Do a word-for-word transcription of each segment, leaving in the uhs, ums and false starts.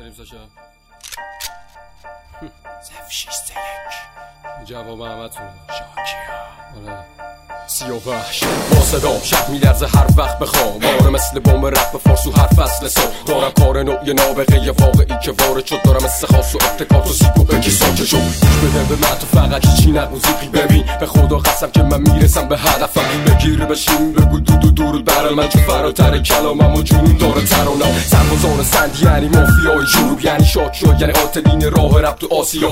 بریم ساشا. صف شیش سه یک جواب همتون شاکیا. آره سی و وحش با صدام شب میلرزه هر وقت بخوام. آره مثل بوم رپ به فارس و هر فصل سا دارم کار نوعی نابغه واقعی که وارد شد. دارم مثل خاص و ابتکات و سیکو بکی ساکه شد. گوش بده به من تو فقط هیچی نق موزیقی ببین. به خدا قسم که من میرسم به هدفم. بگیر بشین بگو دو دو دور برای من چون فراتر کلامم و جنون داره ترانم. سربازان سند یعنی مافیای جنوب یعنی شاکیا یعنی قاتلین راه رپ تو آسیا.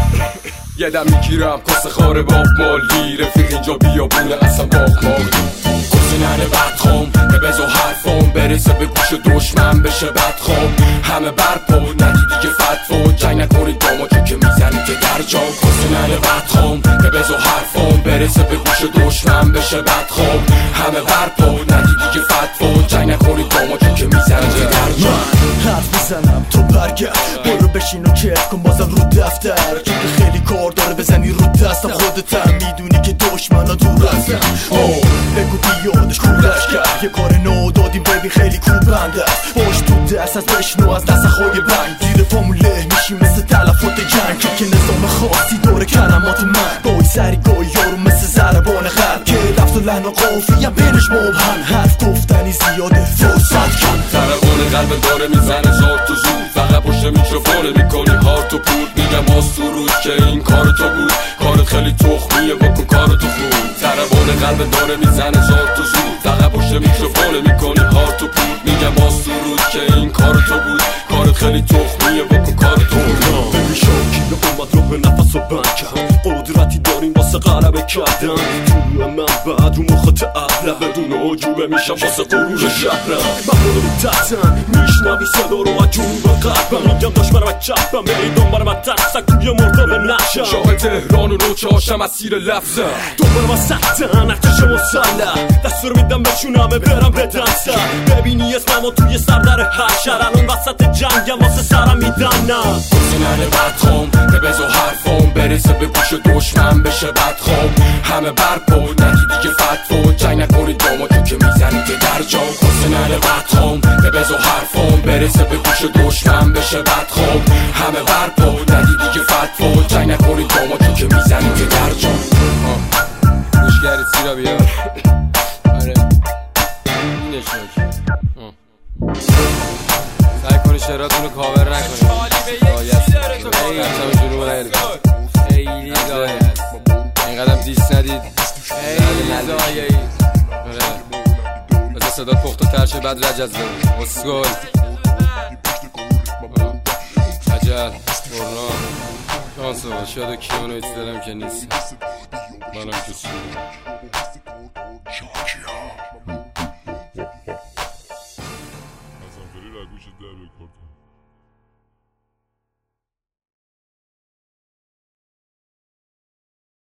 یه دم میگیرم کس خاره باب مالی رفیق اینجا بیابونه اصلا باق مالی. کسی ننه بدخوام که بزا حرفام برسه به گوش دشمن بشه بدخوام. همه برپا ندی دیگه فتفا جنگ نکنید داماجو که میزنی که در جا. کسی ننه بدخوام که بزا حرفام برسه به گوش دشمن بشه بدخوام. همه برپا ندی دیگه فتفا جنگ نکنید داماجو که میزنی که در جا. حرف میزنم تو برگرد برو بشین و کف کن بازم رو دفتر چون که خیلی کار داره بزنی رو دستم. خودتم میدونی که دشمنا دور هستم. اوه بگو بیادش کورش کرد یه کار نو دادیم ببین خیلی کوبنده است. باش تو دست از بشنو از دست خوی بند زیر پامون له میشیم مثل تلفات جنگ که نظام خاصی داره کلمات من. گوی سری گوی یارو مثل زربان خرد که لفظ و لحن و قافی هم بینش مبهم. حرف گفتنی زیاده فرصت کم. ترقان قلب داره میزنه زار تو زود فقط پشت میکروفونه میکنی هارت و پول. میگم آس تو روز که این کار تو بود کارت خیلی تخمیه بکن کار تو خوب. ترقان قلب داره میزنه زار تو زود فقط پشت میکروفونه میکنی هارت و پول. میگم آس تو روز که این کار تو بود کارت خیلی تخمیه بکن کار تو خوب. ببین شاکی اومد رو به نفس و بند کرد. قدرتی داریم واسه غلبه کردن. طلوع من بعد رو مخاط اغلب بدون عجوبه میشم واسه غرور شهرم. مهمونو تحتن میشنوی صدا رو از جنوب غربم. میگم داشت برم از چپم بیدان برم از ترسک توی مردا به نقشم. شاه تهران و نوچه هاشم از سیر لفظم. دوباره من سختن ارتش مسلح دست رو میدم بشونمه برم بدم سر. ببینی اسممو توی سردر هر شهر الان وسط جنگم واسه سرم میدن. نه کسی ننه بدخوام که بزا حرفام برسه به گوش دشمن بشه بدخوام. همه برپا ندی دیگه فتفا جنگ نکنید داماجو که میزنی که در جا. کسی ننه بدخوام که بزا حرفام برسه به گوش دشمن بشه بدخوام. همه برپا ندی دیگه فتفا جنگ نکنید داماجو که میزنی که در جا. گوشگری سیرا بیا. آره اینه شاک سعی کنی شعراتون رو کاور نکنید. خیلی دایه اینقدر دیست ندید. خیلی دایه بذار صدات پخته تر شه بعد رجز داریم. اسگل عجل برنا شانس و شاد و کیانو ایتی دارم که نیست منم کسی